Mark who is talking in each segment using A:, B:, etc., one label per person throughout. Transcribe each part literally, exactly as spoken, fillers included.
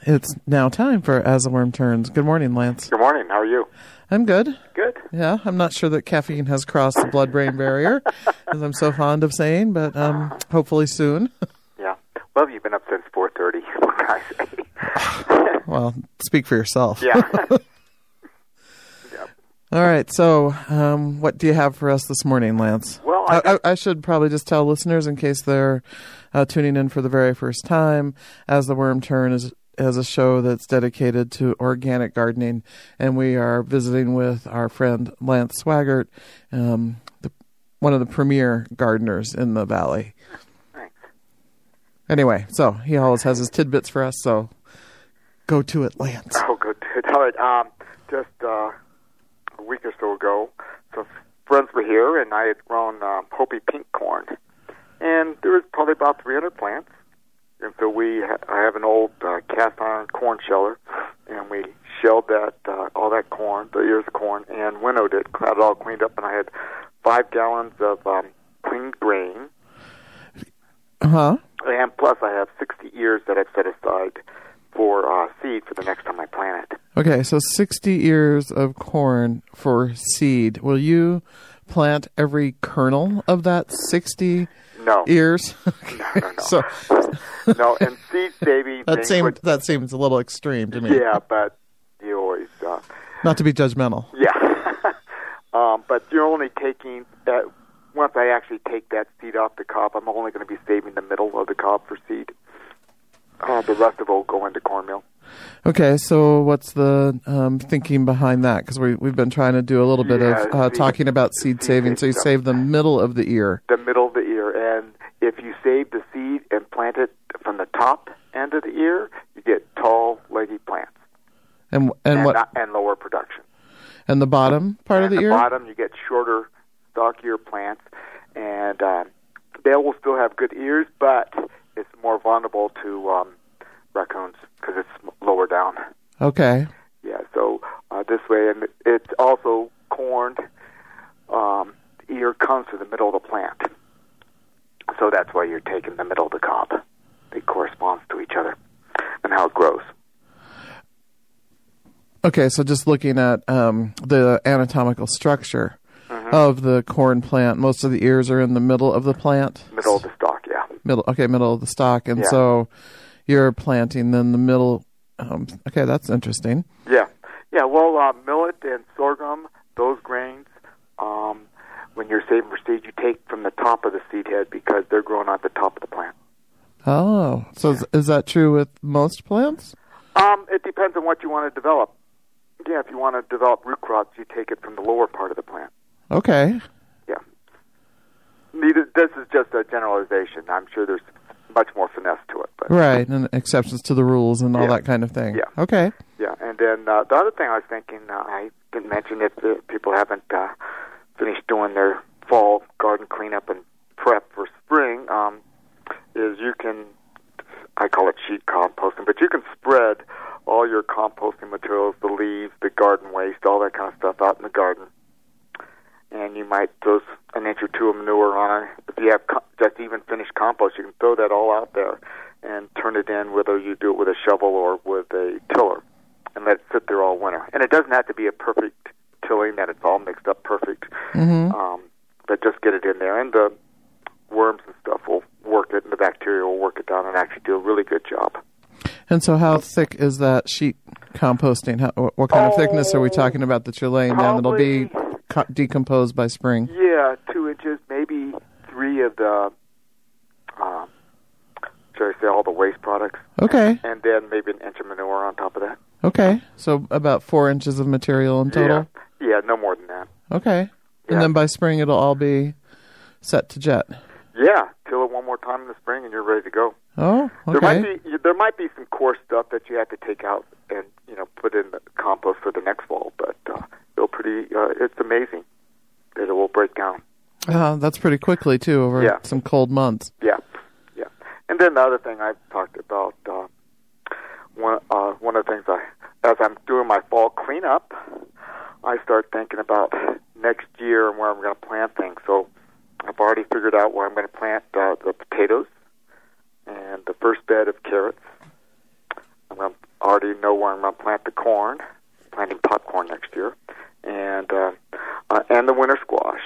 A: It's now time for As the Worm Turns. Good morning, Lance.
B: Good morning. How are you?
A: I'm good.
B: Good.
A: Yeah, I'm not sure that caffeine has crossed the blood-brain barrier, as I'm so fond of saying, but um, hopefully soon.
B: Yeah. Well, you've been up since four thirty. What can I say?
A: Well, speak for yourself.
B: Yeah.
A: Yep. All right. So, um, what do you have for us this morning, Lance?
B: Well, I,
A: I, I, I should probably just tell listeners in case they're uh, tuning in for the very first time. As the Worm Turn is as a show that's dedicated to organic gardening, and we are visiting with our friend Lance Swaggart, um, the, one of the premier gardeners in the valley.
B: Thanks.
A: Anyway, so he always has his tidbits for us, so go to it, Lance.
B: Oh, good. All right. Um, just uh, a week or so ago, some friends were here, and I had grown uh, Hopi pink corn, and there was probably about three hundred plants. And so we, ha- I have an old uh, cast iron corn sheller, and we shelled that, uh, all that corn, the ears of corn, and winnowed it, had it all cleaned up, and I had five gallons of um, clean grain.
A: Uh-huh.
B: And plus I have sixty ears that I've set aside for uh, seed for the next time I plant it.
A: Okay, so sixty ears of corn for seed. Will you plant every kernel of that sixty
B: No.
A: ears?
B: No, no, no.
A: So,
B: no, and seed saving.
A: that seems
B: would,
A: that seems a little extreme to me.
B: Yeah, but you always. Uh,
A: Not to be judgmental.
B: yeah, um, but you're only taking that. Once I actually take that seed off the cob, I'm only going to be saving the middle of the cob for seed. Uh, the rest of it will go into cornmeal.
A: Okay, so what's the um, thinking behind that? Because we we've been trying to do a little bit
B: Yeah,
A: of uh,
B: seed-
A: talking about seed
B: seed
A: saving. So you
B: saving,
A: save the middle of the ear.
B: The middle of the ear, and if you save the seed and plant it from the top end of the ear, you get tall, leggy plants.
A: And and,
B: and
A: what?
B: not, and lower production.
A: And the bottom part
B: and
A: of the,
B: the
A: ear.
B: bottom, you get shorter, stockier plants, and um, they will still have good ears, but it's more vulnerable to um, raccoons because it's lower down.
A: Okay.
B: Yeah, so uh, this way, and it's also corn. Um, the ear comes to the middle of the plant, so that's why you're taking the middle of the cob. It corresponds to each other and how it grows.
A: Okay, so just looking at um, the anatomical structure
B: Mm-hmm.
A: of the corn plant, most of the ears are in the middle of the plant.
B: Middle of the stalk, yeah.
A: Middle. Okay, middle of the stalk, and
B: Yeah.
A: so you're planting then the middle. Um, okay, that's interesting.
B: Yeah, yeah. Well, uh, millet and sorghum, those grains, um, when you're saving for seed, you take from the top of the seed head because they're growing at the top of the plant.
A: Oh, so is, is that true with most plants?
B: Um, it depends on what you want to develop. Yeah, if you want to develop root crops, you take it from the lower part of the plant.
A: Okay.
B: Yeah. Neither, this is just a generalization. I'm sure there's much more finesse to it. But
A: Right, and exceptions to the rules and all
B: Yeah.
A: that kind of thing.
B: Yeah.
A: Okay.
B: Yeah, and then uh, the other thing I was thinking, uh, I didn't mention if the people haven't uh, finished doing their fall garden cleanup and prep for spring, um, is you can, I call it sheet composting, but you can spread all your composting materials, the leaves, the garden waste, all that kind of stuff out in the garden. And you might throw an inch or two of manure on it. If you have co- just even finished compost, you can throw that all out there and turn it in, whether you do it with a shovel or with a tiller, and let it sit there all winter. And it doesn't have to be a perfect tilling that it's all mixed up perfect,
A: Mm-hmm.
B: um, but just get it in there. And the worms and stuff will work it, and the bacteria will work it down and actually do a really good job.
A: And so how thick is that sheet composting? How, wh- what kind of
B: Oh,
A: thickness are we talking about that you're laying down that'll be
B: probably-
A: co- decomposed by spring?
B: Yeah, two inches, maybe three of the, um, should I say, all the waste products.
A: Okay.
B: And then maybe an inch of manure on top of that.
A: Okay. So about four inches of material in total?
B: Yeah, yeah, no more than that.
A: Okay.
B: Yeah.
A: And then by spring it'll all be set to jet.
B: Yeah, till it one more time in the spring and you're ready to go.
A: Oh,
B: There might
A: okay.
B: be there might be some coarse stuff that you have to take out and you know put in the compost for the next fall, but uh, it'll pretty. Uh, it's amazing that it will break down.
A: Uh, that's pretty quickly, too, over
B: Yeah.
A: some cold months.
B: Yeah, yeah. And then the other thing I've talked about, uh, one uh, one of the things I, as I'm doing my fall cleanup, I start thinking about next year and where I'm going to plant things. So I've already figured out where I'm going to plant uh, the potatoes and the first bed of carrots. I'm going to already know where I'm going to plant the corn, planting popcorn next year, and uh, uh, and the winter squash.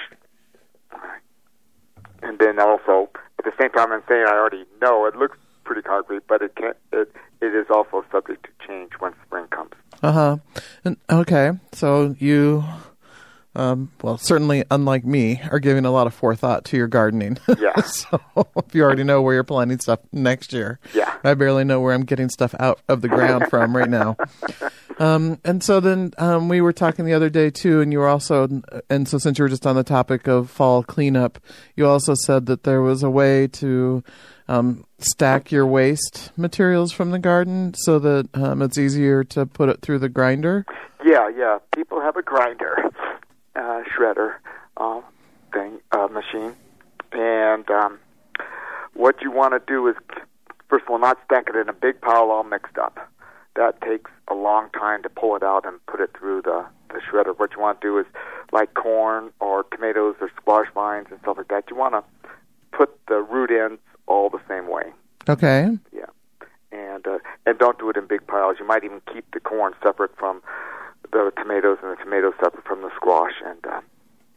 B: And then also, at the same time, I'm saying I already know it looks pretty concrete, but it can it it is also subject to change when spring comes.
A: Uh huh. And okay, so you, um, well, certainly unlike me, are giving a lot of forethought to your gardening.
B: Yeah.
A: So if you already know where you're planting stuff next year,
B: yeah,
A: I barely know where I'm getting stuff out of the ground from right now. Um, and so then um, we were talking the other day too, and you were also, and so since you were just on the topic of fall cleanup, you also said that there was a way to um, stack your waste materials from the garden so that um, it's easier to put it through the grinder.
B: Yeah, yeah. People have a grinder, uh, shredder uh, thing, uh, machine, and um, what you want to do is, first of all, not stack it in a big pile all mixed up. That takes a long time to pull it out and put it through the, the shredder. What you want to do is, like corn or tomatoes or squash vines and stuff like that, you want to put the root ends all the same way.
A: Okay.
B: Yeah. And uh, and don't do it in big piles. You might even keep the corn separate from the tomatoes and the tomatoes separate from the squash. And uh,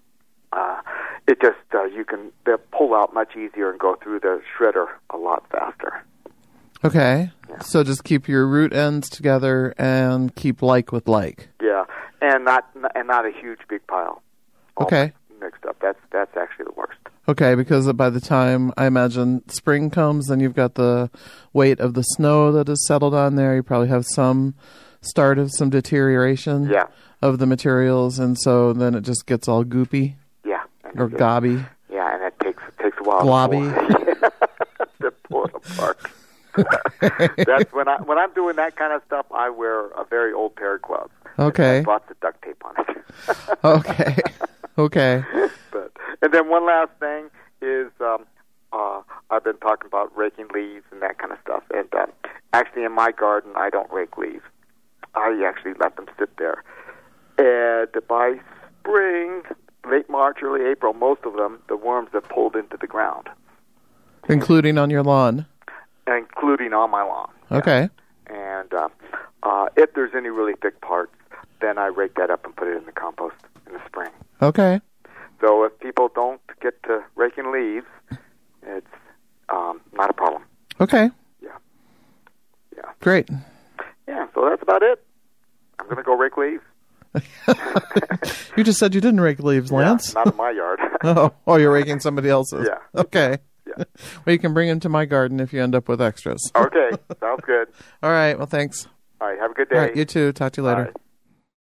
B: uh, it just, uh, you can they'll pull out much easier and go through the shredder a lot faster.
A: Okay.
B: Yeah.
A: So just keep your root ends together and keep like with like.
B: Yeah, and not and not a huge big pile. All
A: Okay.
B: Mixed up. That's that's actually the worst.
A: Okay, because by the time I imagine spring comes, then you've got the weight of the snow that has settled on there. You probably have some start of some deterioration
B: Yeah.
A: of the materials, and so then it just gets all goopy
B: Yeah. And
A: or
B: it-
A: gobby.
B: Yeah, and it takes it takes a while
A: Globby.
B: to pull, to pull it apart. That's when I when I'm doing that kind of stuff. I wear a very old pair of gloves.
A: Okay.
B: It has lots of duct tape on it.
A: Okay. Okay.
B: But and then one last thing is um, uh, I've been talking about raking leaves and that kind of stuff. And um, actually, in my garden, I don't rake leaves. I actually let them sit there. And by spring, late March, early April, most of them, the worms have pulled into the ground,
A: Including on your lawn.
B: including on my lawn.
A: Okay.
B: And uh, uh, if there's any really thick parts, then I rake that up and put it in the compost in the spring.
A: Okay.
B: So if people don't get to raking leaves, it's um, not a problem.
A: Okay.
B: Yeah. Yeah.
A: Great.
B: Yeah, so that's about it. I'm going to go rake leaves.
A: You just said you didn't rake leaves, Lance.
B: Yeah, not in my yard.
A: Oh, oh, you're raking somebody else's.
B: Yeah.
A: Okay.
B: Yeah.
A: Well, you can bring them to my garden if you end up with extras.
B: Okay, sounds good.
A: All right. Well, thanks.
B: All right, have a good day.
A: All right. You too. Talk to you later.
B: All right.